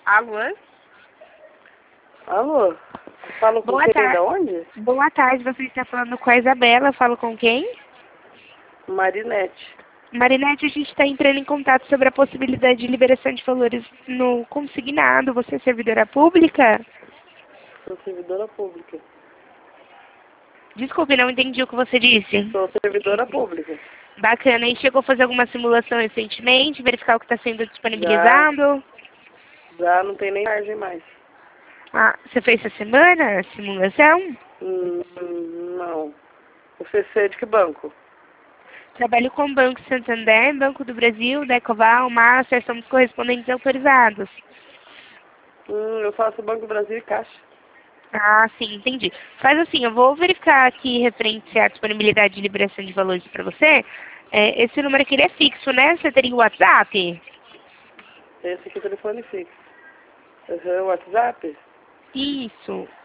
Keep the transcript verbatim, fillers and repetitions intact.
Alô? Alô? Falo com Boa quem? tarde. Da onde? Boa tarde, você está falando com a Isabela, eu falo com quem? Marinete. Marinete, a gente está entrando em contato sobre a possibilidade de liberação de valores no consignado. Você é servidora pública? Sou servidora pública. Desculpe, não entendi o que você disse. Sou servidora pública. Bacana. E chegou a fazer alguma simulação recentemente, verificar o que está sendo Já, disponibilizado? já não tem nem margem mais. Ah, você fez essa semana a simulação? Hum, não. O C C é de que banco? Trabalho com o Banco Santander, Banco do Brasil, Decoval, Master, somos correspondentes autorizados. Hum, eu faço Banco Brasil e Caixa. Ah, sim, entendi. Faz assim, eu vou verificar aqui referente à disponibilidade de liberação de valores para você. É, esse número aqui ele é fixo, né? Você teria o WhatsApp? Esse aqui é o telefone fixo. Uhum, WhatsApp? Isso.